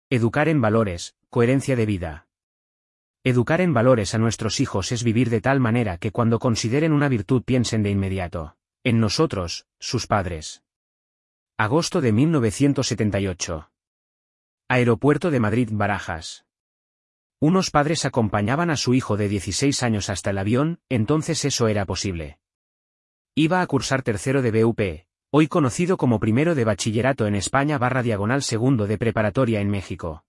Educar en valores, coherencia de vida. Educar en valores a nuestros hijos es vivir de tal manera que cuando consideren una virtud piensen de inmediato en nosotros, sus padres. Agosto de 1978. Aeropuerto de Madrid-Barajas. Unos padres acompañaban a su hijo de 16 años hasta el avión, entonces eso era posible. Iba a cursar tercero de BUP, hoy conocido como primero de bachillerato en España / segundo de preparatoria en México.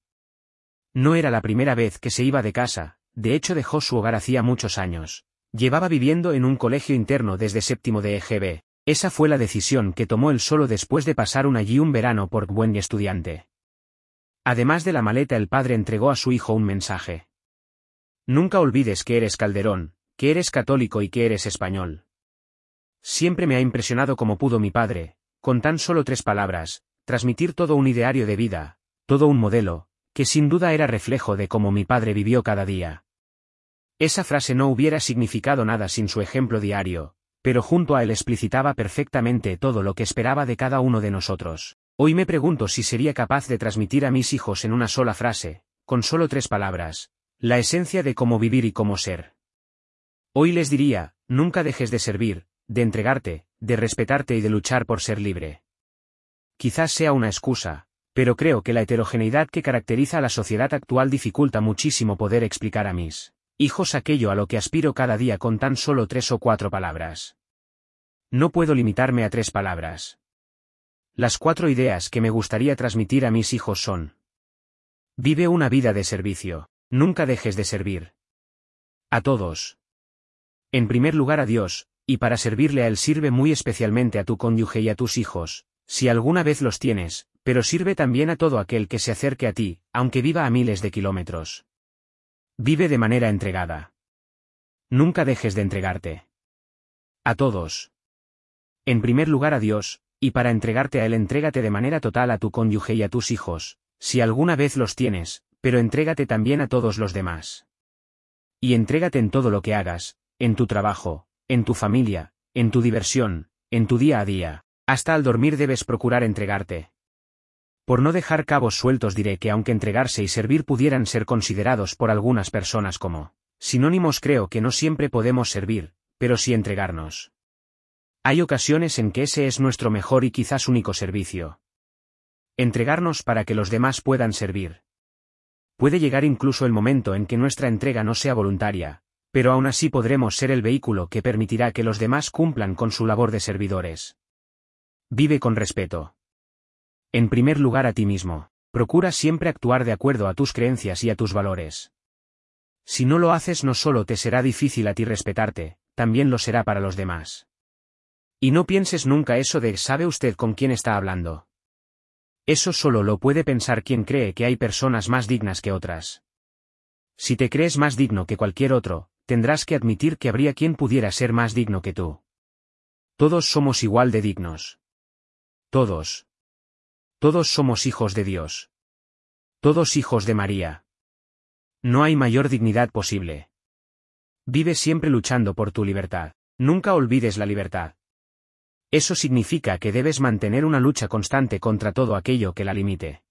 No era la primera vez que se iba de casa, de hecho dejó su hogar hacía muchos años. Llevaba viviendo en un colegio interno desde séptimo de EGB. Esa fue la decisión que tomó él solo después de pasar allí un verano por buen estudiante. Además de la maleta, el padre entregó a su hijo un mensaje. Nunca olvides que eres Calderón, que eres católico y que eres español. Siempre me ha impresionado cómo pudo mi padre, con tan solo 3 palabras, transmitir todo un ideario de vida, todo un modelo, que sin duda era reflejo de cómo mi padre vivió cada día. Esa frase no hubiera significado nada sin su ejemplo diario, pero junto a él explicitaba perfectamente todo lo que esperaba de cada uno de nosotros. Hoy me pregunto si sería capaz de transmitir a mis hijos en una sola frase, con solo 3 palabras, la esencia de cómo vivir y cómo ser. Hoy les diría, nunca dejes de servir, de entregarte, de respetarte y de luchar por ser libre. Quizás sea una excusa, pero creo que la heterogeneidad que caracteriza a la sociedad actual dificulta muchísimo poder explicar a mis hijos aquello a lo que aspiro cada día con tan solo 3 o 4 palabras. No puedo limitarme a 3 palabras. Las 4 ideas que me gustaría transmitir a mis hijos son: vive una vida de servicio, nunca dejes de servir. A todos. En primer lugar a Dios, y para servirle a Él sirve muy especialmente a tu cónyuge y a tus hijos, si alguna vez los tienes, pero sirve también a todo aquel que se acerque a ti, aunque viva a miles de kilómetros. Vive de manera entregada. Nunca dejes de entregarte. A todos. En primer lugar a Dios, y para entregarte a Él entrégate de manera total a tu cónyuge y a tus hijos, si alguna vez los tienes, pero entrégate también a todos los demás. Y entrégate en todo lo que hagas, en tu trabajo, en tu familia, en tu diversión, en tu día a día, hasta al dormir debes procurar entregarte. Por no dejar cabos sueltos diré que aunque entregarse y servir pudieran ser considerados por algunas personas como sinónimos, creo que no siempre podemos servir, pero sí entregarnos. Hay ocasiones en que ese es nuestro mejor y quizás único servicio. Entregarnos para que los demás puedan servir. Puede llegar incluso el momento en que nuestra entrega no sea voluntaria, pero aún así podremos ser el vehículo que permitirá que los demás cumplan con su labor de servidores. Vive con respeto. En primer lugar a ti mismo, procura siempre actuar de acuerdo a tus creencias y a tus valores. Si no lo haces, no solo te será difícil a ti respetarte, también lo será para los demás. Y no pienses nunca eso de ¿sabe usted con quién está hablando? Eso solo lo puede pensar quien cree que hay personas más dignas que otras. Si te crees más digno que cualquier otro, tendrás que admitir que habría quien pudiera ser más digno que tú. Todos somos igual de dignos. Todos. Todos somos hijos de Dios. Todos hijos de María. No hay mayor dignidad posible. Vive siempre luchando por tu libertad. Nunca olvides la libertad. Eso significa que debes mantener una lucha constante contra todo aquello que la limite.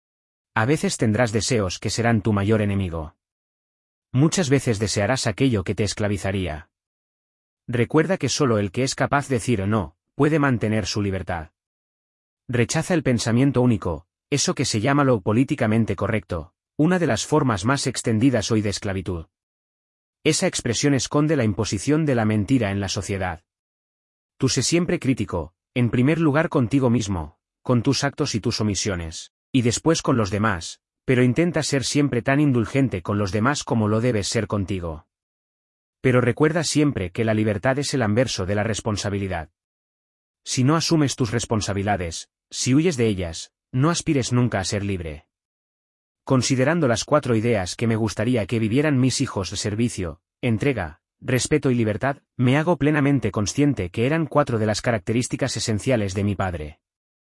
A veces tendrás deseos que serán tu mayor enemigo. Muchas veces desearás aquello que te esclavizaría. Recuerda que solo el que es capaz de decir o no, puede mantener su libertad. Rechaza el pensamiento único, eso que se llama lo políticamente correcto, una de las formas más extendidas hoy de esclavitud. Esa expresión esconde la imposición de la mentira en la sociedad. Tú sé siempre crítico, en primer lugar contigo mismo, con tus actos y tus omisiones, y después con los demás, pero intenta ser siempre tan indulgente con los demás como lo debes ser contigo. Pero recuerda siempre que la libertad es el anverso de la responsabilidad. Si no asumes tus responsabilidades, si huyes de ellas, no aspires nunca a ser libre. Considerando las 4 ideas que me gustaría que vivieran mis hijos de servicio, entrega, respeto y libertad, me hago plenamente consciente que eran 4 de las características esenciales de mi padre.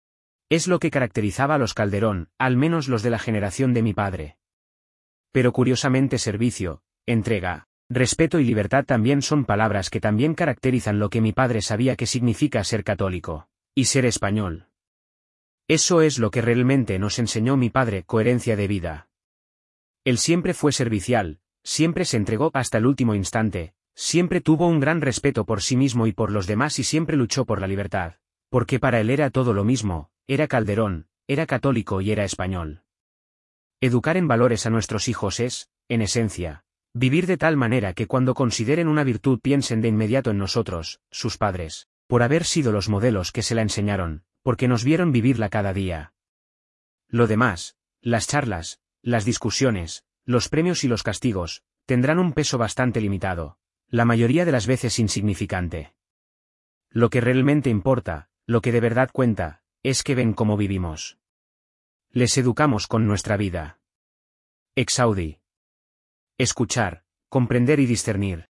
Es lo que caracterizaba a los Calderón, al menos los de la generación de mi padre. Pero curiosamente servicio, entrega, respeto y libertad también son palabras que también caracterizan lo que mi padre sabía que significa ser católico, y ser español. Eso es lo que realmente nos enseñó mi padre, coherencia de vida. Él siempre fue servicial, siempre se entregó hasta el último instante, siempre tuvo un gran respeto por sí mismo y por los demás y siempre luchó por la libertad, porque para él era todo lo mismo, era Calderón, era católico y era español. Educar en valores a nuestros hijos es, en esencia, vivir de tal manera que cuando consideren una virtud piensen de inmediato en nosotros, sus padres, por haber sido los modelos que se la enseñaron, porque nos vieron vivirla cada día. Lo demás, las charlas, las discusiones, los premios y los castigos, tendrán un peso bastante limitado, la mayoría de las veces insignificante. Lo que realmente importa, lo que de verdad cuenta, es que ven cómo vivimos. Les educamos con nuestra vida. Exaudi. Escuchar, comprender y discernir.